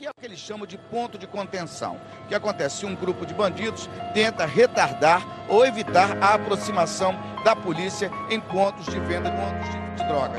Aqui é o que eles chamam de ponto de contenção. O que acontece? Se um grupo de bandidos tenta retardar ou evitar a aproximação da polícia em pontos de venda de drogas.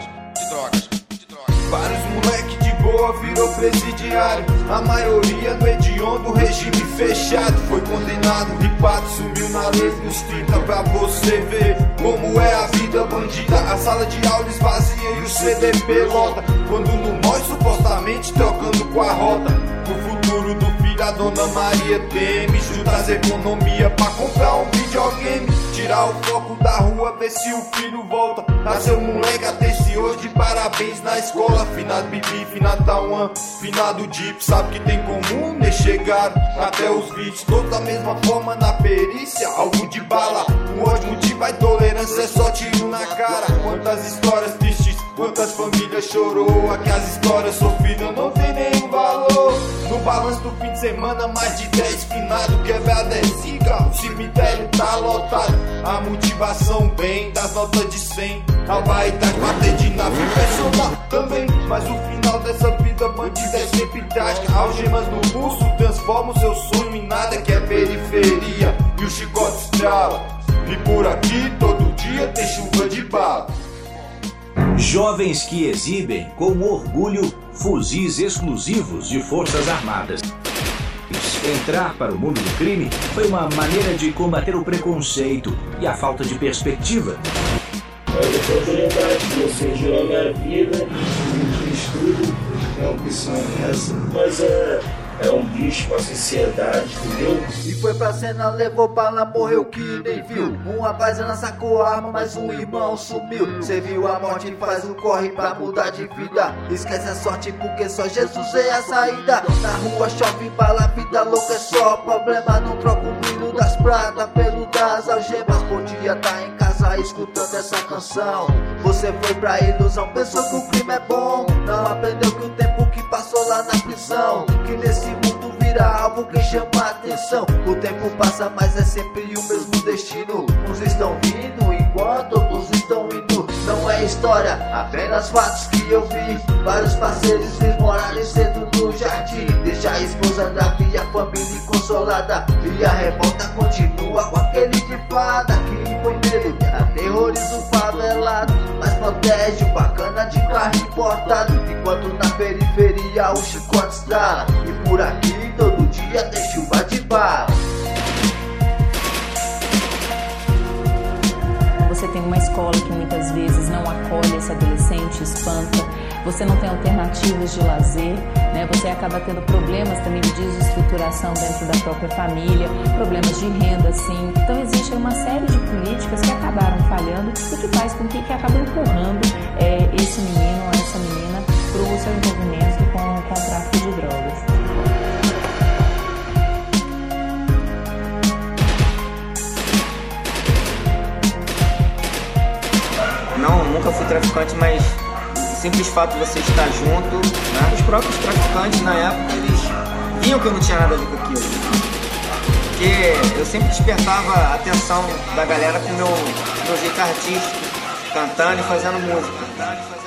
Vários moleque de boa virou presidiário. A maioria do hediondo regime fechado. Foi condenado, ripado, sumiu na lei dos 30. Pra você ver como é a vida bandida. A sala de aula esvazia e o CDP lota. Quando no nós supostamente trocando com a rota. O futuro do filho a Dona Maria teme. Juntar as economia pra comprar um videogame. Tirar o foco da rua, ver se o filho volta. Nasceu moleque até hoje, parabéns na escola. Finado Bibi, finado Tauan, finado Deep. Sabe que tem comum, né? Chegaram até os vídeos. Todos da mesma forma na perícia, alvo de bala. Um ódio, motivo, a intolerância é só tiro na cara. Quantas histórias tristes, quantas famílias chorou. Aqui as histórias sofridas não tem nenhum valor. No balanço do fim de semana, mais de 10 finados. Quebrada é zica, o cemitério tá lotado. A motivação vem das notas de 100. A baita bater de nave personal também. Mas o final dessa vida bandida é sempre trágica. Algemas no pulso transformam seu sonho em nada. Que é periferia e o chicote estrala. E por aqui todo dia tem chuva de bala. Jovens que exibem com orgulho fuzis exclusivos de Forças Armadas. Entrar para o mundo do crime foi uma maneira de combater o preconceito e a falta de perspectiva. Olha, oportunidade de você gerar minha vida, de estudo, é uma opção essa, mas é um bicho pra sociedade, entendeu? E foi pra cena, levou bala, morreu que nem viu. Um rapaz sacou a arma, mas um irmão sumiu. Cê viu a morte, faz o corre pra mudar de vida. Esquece a sorte porque só Jesus é a saída. Na rua chove bala, vida louca é só problema. Não troca o brilho das pratas pelo das algemas. Podia tá em casa escutando essa canção. Você foi pra ilusão, pensou que o crime é bom. Não aprendeu que o tempo que passou lá na prisão, que nesse mundo vira algo que chama a atenção. O tempo passa, mas é sempre o mesmo destino. Uns estão vindo enquanto outros estão indo. Não é história, apenas fatos que eu vi. Vários parceiros fiz morar cedo no jardim. Deixa a esposa da e a família inconsolada. E a revolta continua com aquele de fada que põe medo, aterroriza o favelado, mas protege o bacana de carro importado. Enquanto na periferia o chicote estrala. E por aqui todo dia tem chuva de bala. Você tem uma escola que muitas vezes não acolhe esse adolescente, espanta. Você não tem alternativas de lazer, né? Você acaba tendo problemas também de desestruturação dentro da própria família, problemas de renda, sim. Então existe uma série de políticas que acabaram falhando e que faz com que acabam empurrando esse menino ou essa menina para o seu envolvimento com o tráfico de drogas. Não, nunca fui traficante, mas o simples fato de você estar junto, né? Os próprios traficantes na época, eles viam que eu não tinha nada a ver com aquilo. Porque eu sempre despertava a atenção da galera com o meu jeito artístico, cantando e fazendo música.